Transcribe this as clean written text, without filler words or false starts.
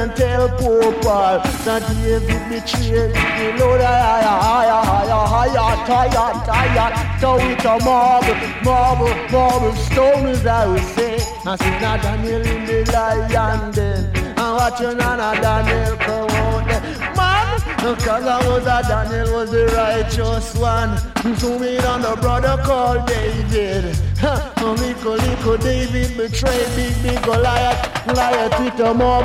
and tell poor Paul that David betrayed the Lord. Tired, so it's a marble stone as I would say. I see not Daniel in the lion den, and watching on a Daniel come out there. Man, because I was a Daniel was the righteous one. So me and the brother called David. Little David betrayed big Goliath with a mob.